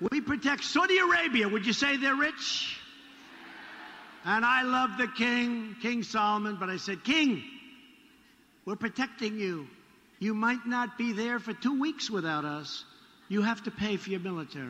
We protect Saudi Arabia. Would you say they're rich? And I love the king, King Solomon, but I said, King, we're protecting you. You might not be there for 2 weeks without us. You have to pay for your military.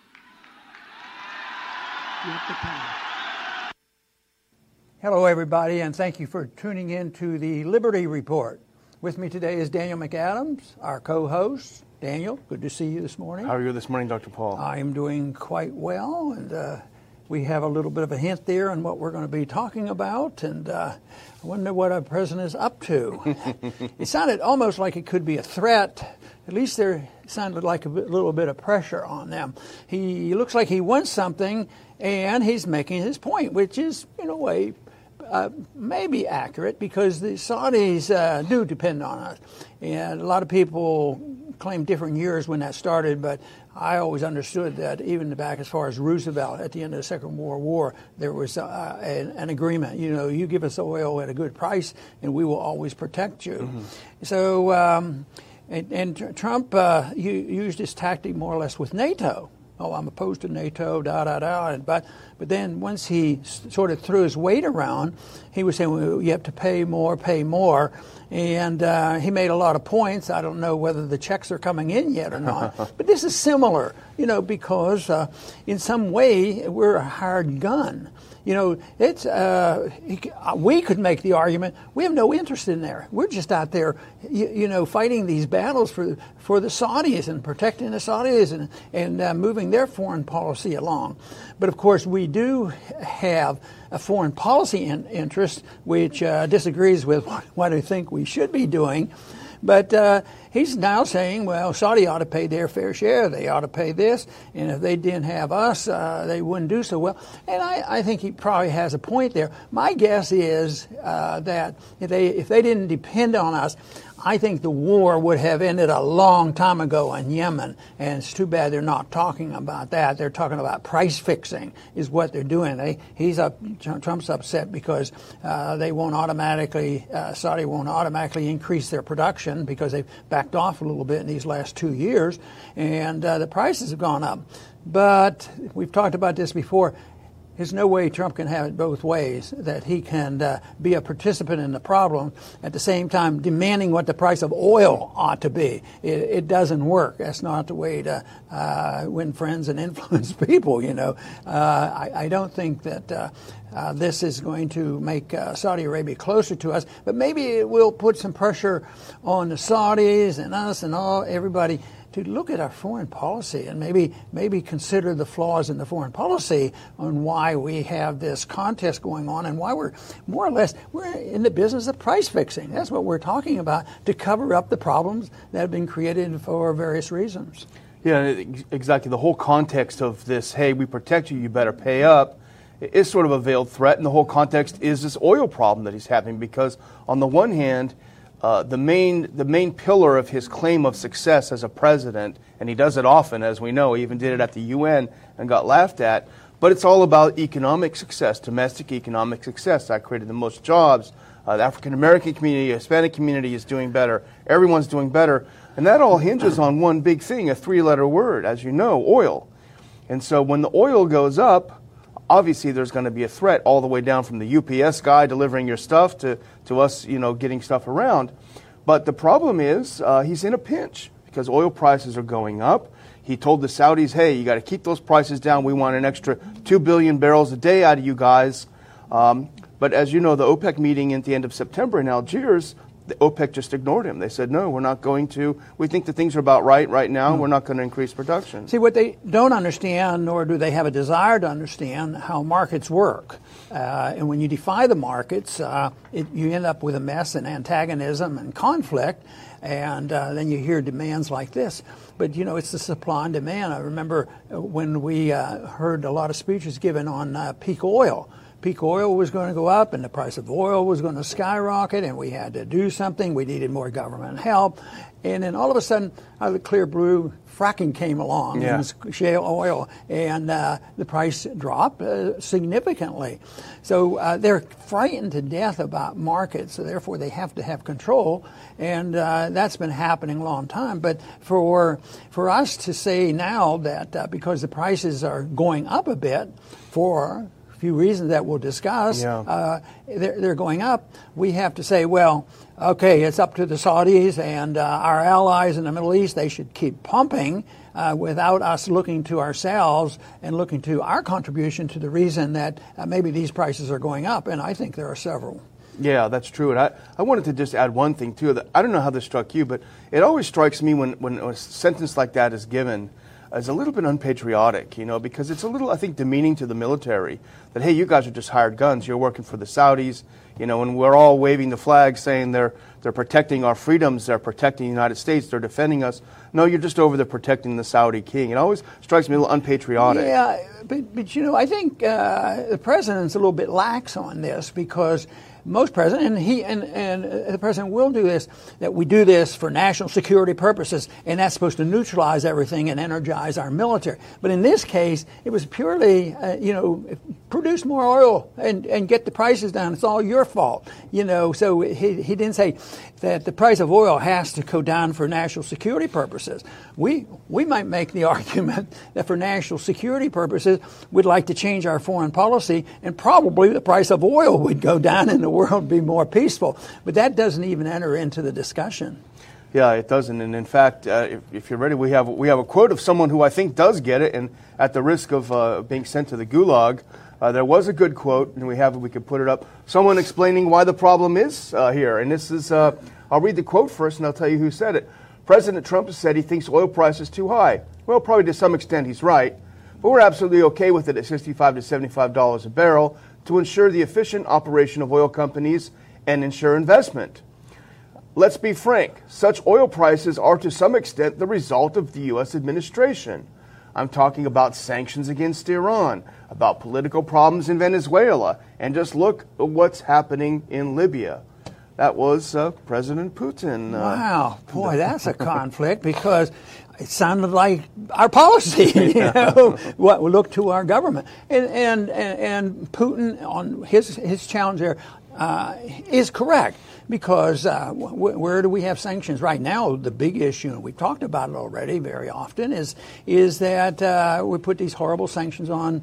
You have to pay. Hello, everybody, and thank you for tuning in to the Liberty Report. With me today is Daniel McAdams, our co-host. Daniel, good to see you this morning. How are you this morning, Dr. Paul? I am doing quite well, and we have a little bit of a hint there on what we're going to be talking about, and I wonder what our president is up to. It sounded almost like it could be a threat. At least there sounded like a little bit of pressure on them. He looks like he wants something, and he's making his point, which is, in a way, maybe accurate, because the Saudis do depend on us. And a lot of people claim different years when that started, but I always understood that even back as far as Roosevelt at the end of the Second World War, there was an agreement. You know, you give us oil at a good price, and we will always protect you. Mm-hmm. So, and Trump used this tactic more or less with NATO. Oh, I'm opposed to NATO, But then once he sort of threw his weight around, he was saying, well, you have to pay more. And he made a lot of points. I don't know whether the checks are coming in yet or not. But this is similar, because in some way we're a hired gun. It's we could make the argument we have no interest in there. We're just out there, fighting these battles for the Saudis and protecting the Saudis and moving their foreign policy along. But of course, we do have a foreign policy interest which disagrees with what I think we should be doing. But he's now saying, well, Saudi ought to pay their fair share. They ought to pay this. And if they didn't have us, they wouldn't do so well. And I think he probably has a point there. My guess is that if they didn't depend on us, I think the war would have ended a long time ago in Yemen. And it's too bad they're not talking about that. They're talking about price fixing is what they're doing. Trump's upset because Saudi won't automatically increase their production because they've backed off a little bit in these last 2 years. And the prices have gone up. But we've talked about this before. There's no way Trump can have it both ways, that he can be a participant in the problem at the same time demanding what the price of oil ought to be. It doesn't work. That's not the way to win friends and influence people, I don't think that this is going to make Saudi Arabia closer to us, but maybe it will put some pressure on the Saudis and us and everybody to look at our foreign policy and maybe consider the flaws in the foreign policy on why we have this contest going on and why we're more or less we're in the business of price fixing. That's what we're talking about, to cover up the problems that have been created for various reasons. Yeah, exactly. The whole context of this, hey, we protect you, you better pay up, is sort of a veiled threat. And the whole context is this oil problem that he's having, because on the one hand, the main pillar of his claim of success as a president, and he does it often, as we know, he even did it at the UN and got laughed at, but it's all about economic success, domestic economic success. That created the most jobs. The African-American community, Hispanic community is doing better. Everyone's doing better. And that all hinges on one big thing, a 3-letter word, as you know, oil. And so when the oil goes up, obviously there's going to be a threat all the way down from the UPS guy delivering your stuff to us, getting stuff around. But the problem is he's in a pinch because oil prices are going up. He told the Saudis, hey, you got to keep those prices down. We want an extra 2 billion barrels a day out of you guys. But as you know, the OPEC meeting at the end of September in Algiers, the OPEC just ignored him. They said, no, we're not going to. We think that things are about right now. We're not going to increase production. See, what they don't understand, nor do they have a desire to understand, how markets work. And when you defy the markets, you end up with a mess and antagonism and conflict. And then you hear demands like this. But, it's the supply and demand. I remember when we heard a lot of speeches given on peak oil. peak oil was going to go up and the price of oil was going to skyrocket and we had to do something. We needed more government help. And then all of a sudden, out of the clear blue, fracking came along, and shale oil, and the price dropped significantly. So they're frightened to death about markets, so therefore they have to have control, and that's been happening a long time. But for us to say now that because the prices are going up a bit for a few reasons that we'll discuss, they're going up, we have to say, well, okay, it's up to the Saudis and our allies in the Middle East. They should keep pumping without us looking to ourselves and looking to our contribution to the reason that maybe these prices are going up. And I think there are several. Yeah, that's true. And I wanted to just add one thing, too. That I don't know how this struck you, but it always strikes me when a sentence like that is given as a little bit unpatriotic, because it's a little, I think, demeaning to the military that, hey, you guys are just hired guns. You're working for the Saudis, and we're all waving the flag saying they're protecting our freedoms, they're protecting the United States, they're defending us. No, you're just over there protecting the Saudi king. It always strikes me a little unpatriotic. Yeah, but I think the president's a little bit lax on this because most presidents, and the president will do this, that we do this for national security purposes, and that's supposed to neutralize everything and energize our military. But in this case, it was purely, produce more oil and get the prices down. It's all your fault, So he didn't say that the price of oil has to go down for national security purposes. We might make the argument that for national security purposes, we'd like to change our foreign policy, and probably the price of oil would go down and the world would be more peaceful. But that doesn't even enter into the discussion. Yeah, it doesn't. And in fact, if you're ready, we have a quote of someone who I think does get it, and at the risk of being sent to the gulag, there was a good quote, and we could put it up. Someone explaining why the problem is here. And this is, I'll read the quote first, and I'll tell you who said it. President Trump has said he thinks oil price is too high. Well, probably to some extent he's right, but we're absolutely okay with it at $65 to $75 a barrel to ensure the efficient operation of oil companies and ensure investment. Let's be frank, such oil prices are to some extent the result of the U.S. administration. I'm talking about sanctions against Iran, about political problems in Venezuela, and just look at what's happening in Libya. That was President Putin. Wow, boy, that's a conflict because it sounded like our policy. What we look to our government, and Putin on his challenge there is correct because where do we have sanctions right now? The big issue, and we've talked about it already very often, is that we put these horrible sanctions on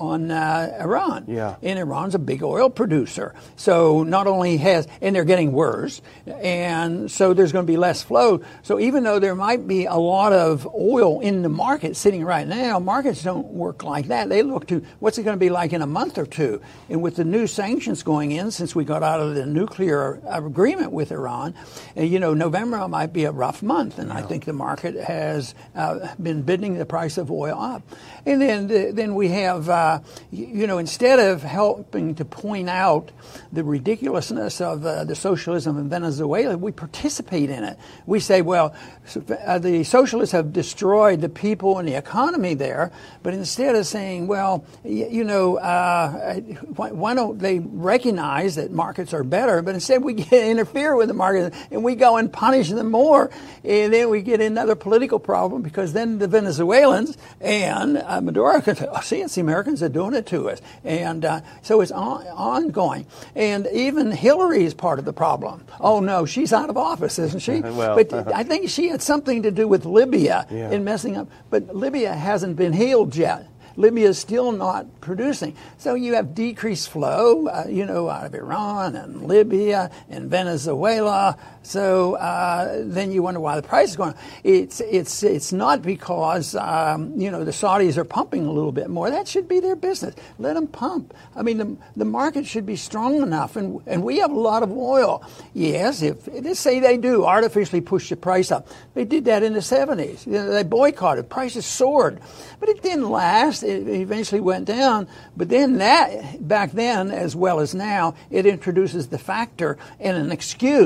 Iran. Yeah. And Iran's a big oil producer. So not only and they're getting worse, and so there's going to be less flow. So even though there might be a lot of oil in the market sitting right now, markets don't work like that. They look to what's it going to be like in a month or two. And with the new sanctions going in, since we got out of the nuclear agreement with Iran, November might be a rough month. And I think the market has been bidding the price of oil up. And then we have instead of helping to point out the ridiculousness of the socialism in Venezuela, we participate in it. We say, well, the socialists have destroyed the people and the economy there, but instead of saying, well, why don't they recognize that markets are better, but instead we interfere with the market and we go and punish them more, and then we get another political problem because then the Venezuelans and Maduro can say, oh, see, it's the Americans are doing it to us. And so it's ongoing. And even Hillary is part of the problem. Oh, no, she's out of office, isn't she? Well. But I think she had something to do with Libya in messing up. But Libya hasn't been healed yet. Libya is still not producing. So you have decreased flow, out of Iran and Libya and Venezuela. So then you wonder why the price is going up. It's not because, the Saudis are pumping a little bit more. That should be their business. Let them pump. I mean, the market should be strong enough. And we have a lot of oil. Yes, let's say they do artificially push the price up. They did that in the 70s. They boycotted. Prices soared. But it didn't last. It eventually went down. But then back then, as well as now, it introduces the factor and an excuse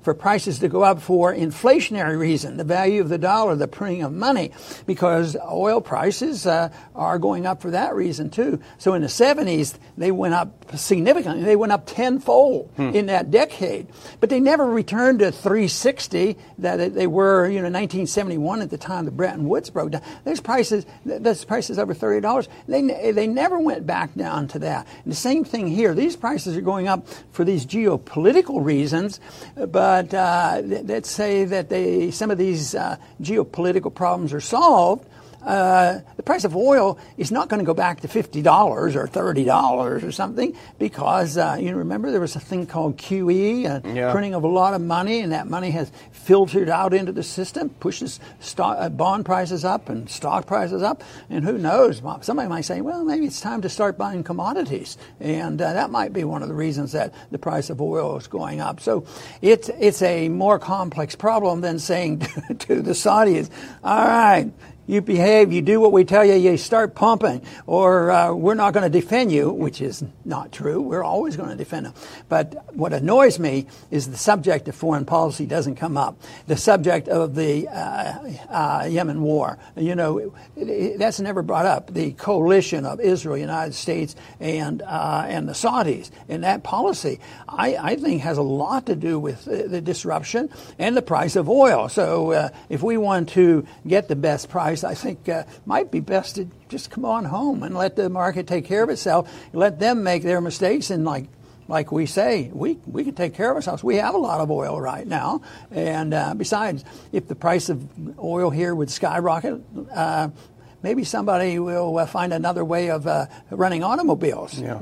for prices to go up for inflationary reason, the value of the dollar, the printing of money, because oil prices are going up for that reason too. So in the 70s, they went up significantly. They went up tenfold in that decade. But they never returned to 360 that they were, 1971 at the time the Bretton Woods broke down. Those prices over $30, they never went back down to that. And the same thing here. These prices are going up for these geopolitical reasons, but let's say that some of these geopolitical problems are solved. The price of oil is not going to go back to $50 or $30 or something because, remember there was a thing called QE, printing of a lot of money, and that money has filtered out into the system, pushes bond prices up and stock prices up, and who knows, somebody might say, well, maybe it's time to start buying commodities, and that might be one of the reasons that the price of oil is going up. So it's a more complex problem than saying to the Saudis, all right, you behave, you do what we tell you, you start pumping, or we're not going to defend you, which is not true. We're always going to defend them. But what annoys me is the subject of foreign policy doesn't come up. The subject of the Yemen war, that's never brought up. The coalition of Israel, United States, and the Saudis. And that policy, I think, has a lot to do with the disruption and the price of oil. So if we want to get the best price, I think might be best to just come on home and let the market take care of itself. Let them make their mistakes, and like we say, we can take care of ourselves. We have a lot of oil right now, and besides, if the price of oil here would skyrocket, maybe somebody will find another way of running automobiles. Yeah.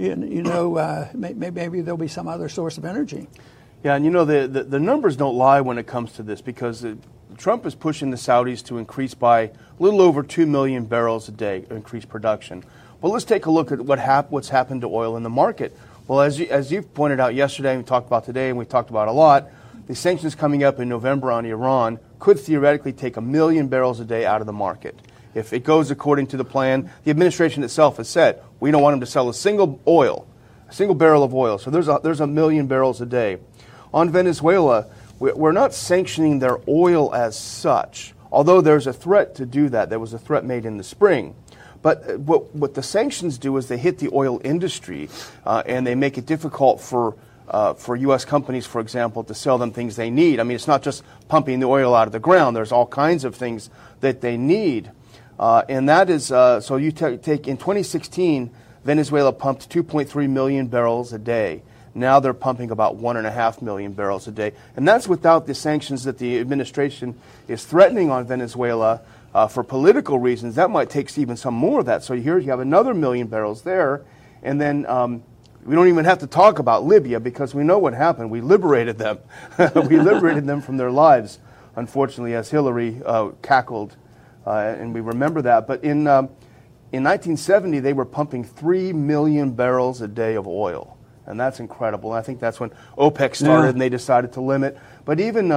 Maybe there'll be some other source of energy. Yeah, and the numbers don't lie when it comes to this, because Trump is pushing the Saudis to increase by a little over 2 million barrels a day, increase production. Well, let's take a look at what's happened to oil in the market. Well, as you pointed out yesterday, and we talked about today, and we talked about a lot, the sanctions coming up in November on Iran could theoretically take 1 million barrels a day out of the market. If it goes according to the plan, the administration itself has said, we don't want them to sell a single barrel of oil. So there's 1 million barrels a day. On Venezuela, we're not sanctioning their oil as such, although there's a threat to do that. There was a threat made in the spring. But what the sanctions do is they hit the oil industry, and they make it difficult for U.S. companies, for example, to sell them things they need. I mean, it's not just pumping the oil out of the ground. There's all kinds of things that they need. And that is, so you take in 2016, Venezuela pumped 2.3 million barrels a day. Now they're pumping about 1.5 million barrels a day. And that's without the sanctions that the administration is threatening on Venezuela for political reasons. That might take even some more of that. So here you have another 1 million barrels there. And then we don't even have to talk about Libya, because we know what happened. We liberated them. We liberated them from their lives, unfortunately, as Hillary cackled. And we remember that. But in 1970, they were pumping 3 million barrels a day of oil. And that's incredible. And I think that's when OPEC started, and they decided to limit. But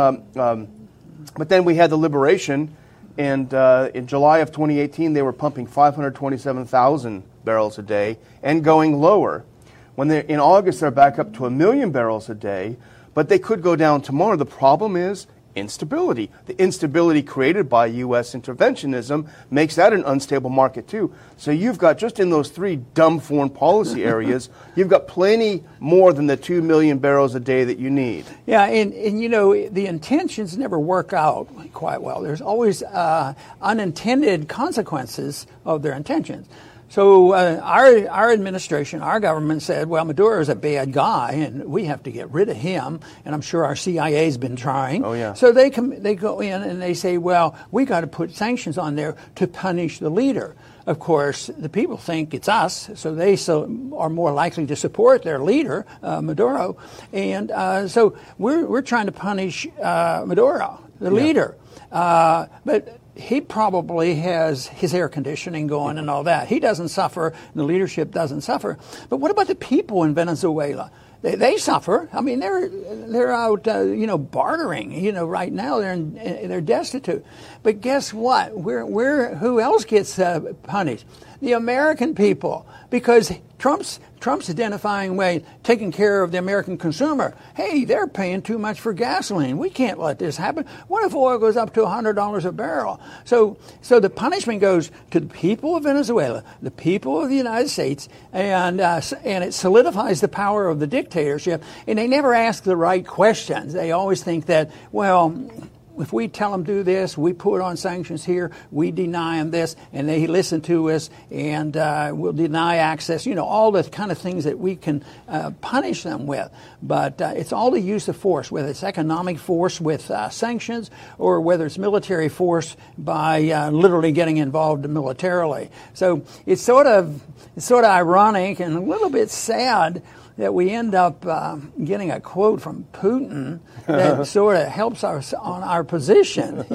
but then we had the liberation, and in July of 2018, they were pumping 527,000 barrels a day and going lower. In August, they're back up to 1 million barrels a day, but they could go down tomorrow. The problem is instability. The instability created by U.S. interventionism makes that an unstable market too. So you've got, just in those 3 dumb foreign policy areas, you've got plenty more than the 2 million barrels a day that you need. Yeah, and the intentions never work out quite well. There's always unintended consequences of their intentions. So our administration, our government said, well, Maduro is a bad guy, and we have to get rid of him. And I'm sure our CIA's been trying. Oh, yeah. So they go in and they say, well, we got to put sanctions on there to punish the leader. Of course, the people think it's us, so they are more likely to support their leader, Maduro. And so we're trying to punish Maduro, the leader. But he probably has his air conditioning going and all that. He doesn't suffer, and the leadership doesn't suffer. But what about the people in Venezuela? They suffer. I mean, they're out, bartering. Right now they're destitute. But guess what? Who else gets punished? The American people, because Trump's identifying taking care of the American consumer. Hey, they're paying too much for gasoline. We can't let this happen. What if oil goes up to $100 a barrel? So the punishment goes to the people of Venezuela, the people of the United States, and it solidifies the power of the dictatorship. And they never ask the right questions. They always think that, well, if we tell them do this, we put on sanctions here, we deny them this, and they listen to us, and we'll deny access, all the kind of things that we can punish them with. But it's all the use of force, whether it's economic force with sanctions or whether it's military force by literally getting involved militarily. So it's sort of ironic and a little bit sad that we end up getting a quote from Putin that sort of helps us on our position,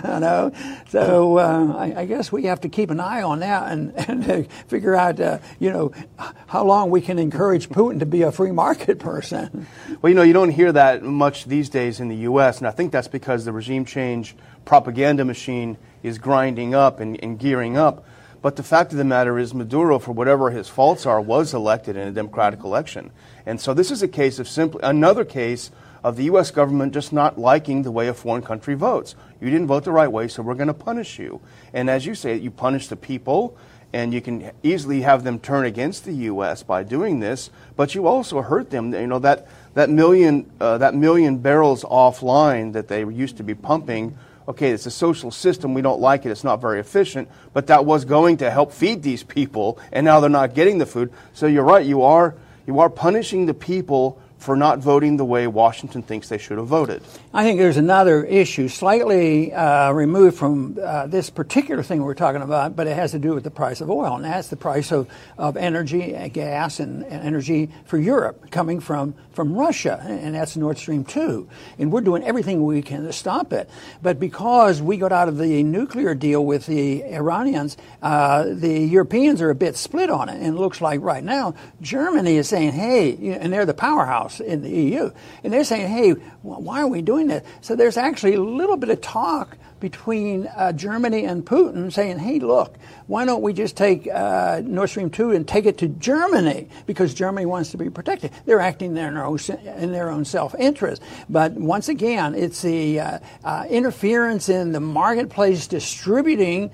So I guess we have to keep an eye on that and figure out, how long we can encourage Putin to be a free market person. Well, you don't hear that much these days in the U.S., and I think that's because the regime change propaganda machine is grinding up and gearing up. But the fact of the matter is Maduro, for whatever his faults are, was elected in a democratic election. And so this is a case of another case of the U.S. government just not liking the way a foreign country votes. You didn't vote the right way, so we're going to punish you. And as you say, you punish the people, and you can easily have them turn against the U.S. by doing this, but you also hurt them. That million barrels offline that they used to be pumping. Okay, it's a social system. We don't like it. It's not very efficient. But that was going to help feed these people, and now they're not getting the food. So you're right. You are punishing the people for not voting the way Washington thinks they should have voted. I think there's another issue slightly removed from this particular thing we're talking about, but it has to do with the price of oil, and that's the price of energy, gas, and energy for Europe coming from Russia, and that's Nord Stream 2. And we're doing everything we can to stop it. But because we got out of the nuclear deal with the Iranians, the Europeans are a bit split on it, and it looks like right now Germany is saying, hey, and they're the powerhouse in the EU, and they're saying, hey, why are we doing that? So there's actually a little bit of talk between Germany and Putin saying, hey, look, why don't we just take Nord Stream 2 and take it to Germany, because Germany wants to be protected. They're acting in their own self-interest. But once again, it's the interference in the marketplace distributing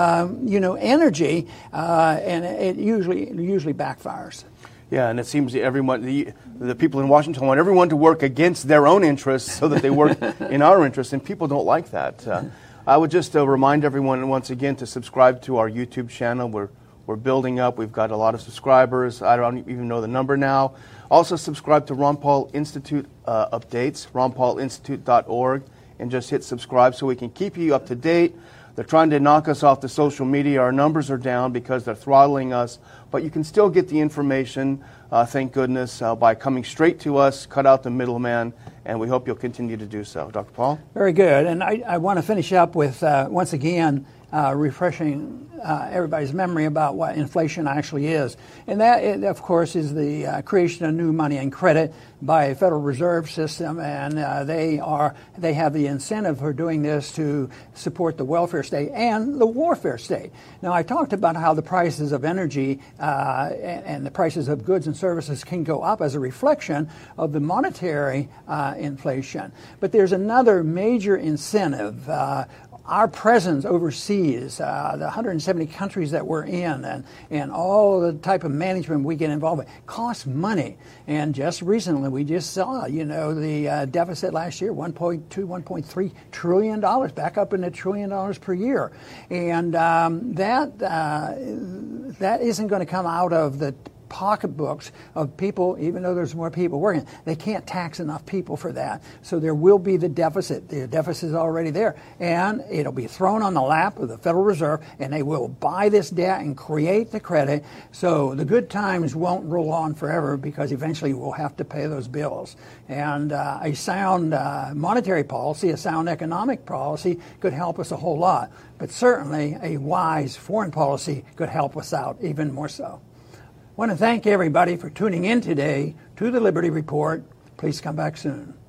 energy, and it usually backfires. Yeah, and it seems everyone, the people in Washington want everyone to work against their own interests so that they work in our interests, and people don't like that. I would just remind everyone once again to subscribe to our YouTube channel. We're building up. We've got a lot of subscribers. I don't even know the number now. Also subscribe to Ron Paul Institute updates, ronpaulinstitute.org, and just hit subscribe so we can keep you up to date. They're trying to knock us off the social media. Our numbers are down because they're throttling us, but you can still get the information, thank goodness, by coming straight to us, cut out the middleman, and we hope you'll continue to do so. Dr. Paul? Very good. And I want to finish up with, once again, refreshing everybody's memory about what inflation actually is. And that, of course, is the creation of new money and credit by a Federal Reserve System, and they have the incentive for doing this to support the welfare state and the warfare state. Now, I talked about how the prices of energy and the prices of goods and services can go up as a reflection of the monetary inflation. But there's another major incentive. Our presence overseas, the 170 countries that we're in, and all the type of management we get involved with, costs money. And just recently, we just saw, the deficit last year, $1.2, $1.3 trillion, back up in $1 trillion per year. And that isn't going to come out of the pocketbooks of people, even though there's more people working. They can't tax enough people for that. So there will be the deficit. The deficit is already there. And it'll be thrown on the lap of the Federal Reserve, and they will buy this debt and create the credit. So the good times won't roll on forever, because eventually we'll have to pay those bills. And a sound monetary policy, a sound economic policy could help us a whole lot. But certainly a wise foreign policy could help us out even more so. want to thank everybody for tuning in today to the Liberty Report. Please come back soon.